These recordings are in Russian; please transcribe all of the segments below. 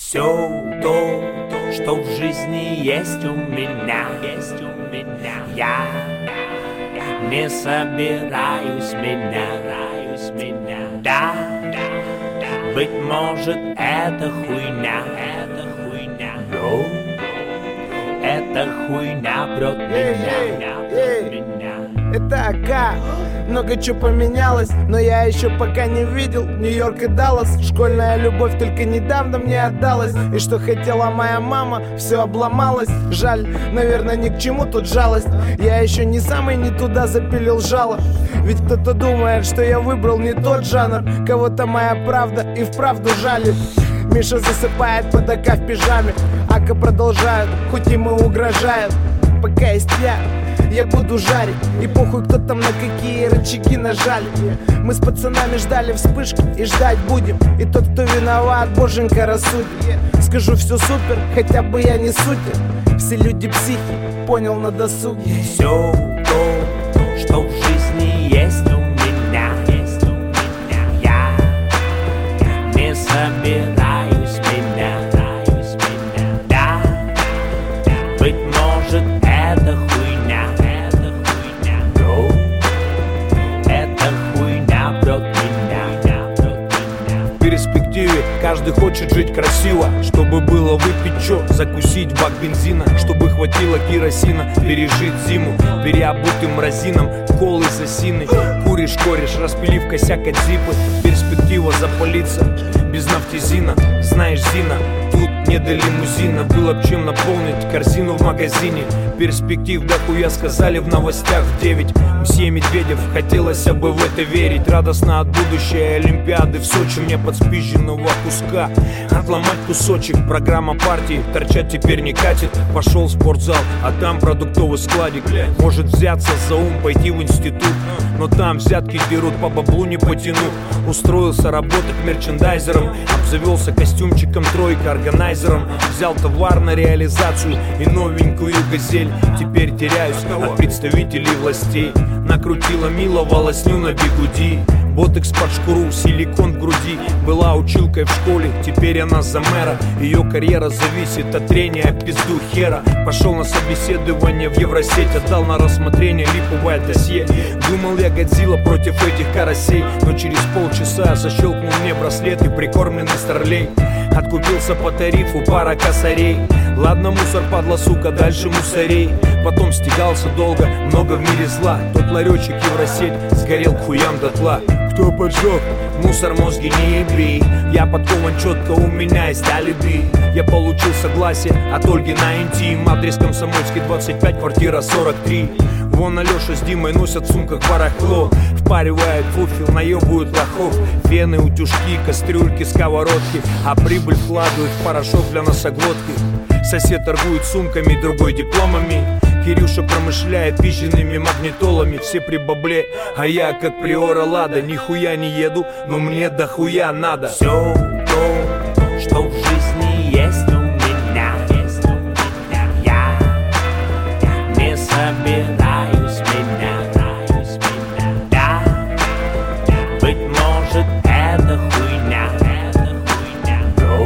Все то, что в жизни есть у меня, я не собираюсь менять. Да, быть может, это хуйня, но эта хуйня прет меня. Это АК, много чего поменялось, но я еще пока не видел Нью-Йорк и Даллас. Школьная любовь только недавно мне отдалась, и что хотела моя мама, все обломалось. Жаль, наверное, ни к чему тут жалость. Я еще не самый не туда запилил жало. Ведь кто-то думает, что я выбрал не тот жанр. Кого-то моя правда и вправду жалит. Миша засыпает под АК в пижаме, АК продолжают, хоть ему угрожают. Пока есть я буду жарить. И похуй, кто там на какие рычаги нажали. Мы с пацанами ждали вспышки и ждать будем. И тот, кто виноват, боженька рассудит. Скажу, все супер, хотя бы я не сутен. Все люди психи, понял на досуге. Все то, что в жизни есть у меня, я не собираюсь менять. Да, быть может, это хуйня, но эта хуйня прет меня. В перспективе каждый хочет жить красиво, чтобы было выпить чё, закусить бак бензина, чтобы хватило керосина, пережить зиму переобутым мразином, колы с осиной. Куришь, корешь, распилив косяк от зипы. Перспектива запалиться без нафтизина. Знаешь, Зина, тут не до лимузина. Было б чем наполнить корзину в магазине. Перспектив дохуя сказали в новостях в 9. Мсье Медведев, хотелось бы в это верить. Радостно от будущей Олимпиады в Сочи. Мне подспизженного куска отломать кусочек. Программа партии торчать теперь не катит. Пошел в спортзал, а там продуктовый складик. Может взяться за ум, пойти в институт, но там взятки дерут, по баблу не потяну. Устроился работать мерчендайзером, обзавелся костюмчиком тройка, органайзером. Взял товар на реализацию и новенькую газель. Теперь теряюсь от представителей властей. Накрутила мило волосню на бигуди. Ботекс под шкуру, силикон в груди. Была училкой в школе, теперь она за мэра. Ее карьера зависит от трения пизду хера. Пошел на собеседование в Евросеть, отдал на рассмотрение липовое досье. Думал я Годзилла против этих карасей, но через полчаса защелкнул мне браслет и прикормленный старлей. Откупился по тарифу пара косарей. Ладно, мусор, падла, сука, дальше мусорей. Потом стегался долго, много в мире зла. Тот ларечек Евросеть сгорел к хуям дотла. Кто поджег? Мусор, мозги не еби. Я подкован четко, у меня есть алиби. Я получил согласие от Ольги на интим. Адрес Комсомольский 25, квартира 43. Вон Алеша с Димой носят в сумках барахло. Впаривают фуфел, наебывают лохов. Фены, утюжки, кастрюльки, сковородки. А прибыль вкладывают в порошок для носоглотки. Сосед торгует сумками, другой дипломами. Кирюша промышляет пищенными магнитолами. Все при бабле, а я как приора Лада. Нихуя не еду, но мне дохуя надо. Все то, что в жизни есть у меня, я не собираюсь менять. Да, быть может, это хуйня, но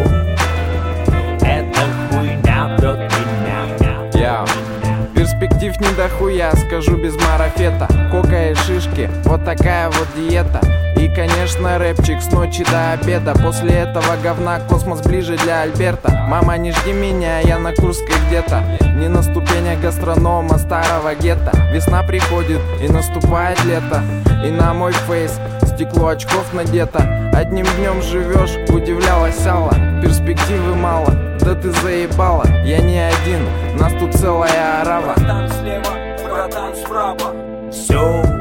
эта хуйня прет меня. Перспектив не дохуя, скажу без марафета. Кока и шишки, вот такая вот диета. И, конечно, рэпчик с ночи до обеда. После этого говна космос ближе для Альберта. Мама, не жди меня, я на Курской где-то. Не на ступенях гастронома старого гетто. Весна приходит и наступает лето. И на мой фейс стекло очков надето. Одним днем живешь, удивлялась Алла. Перспективы мало, да ты заебала. Я не один, нас тут целая орава. Братан слева, братан справа. Все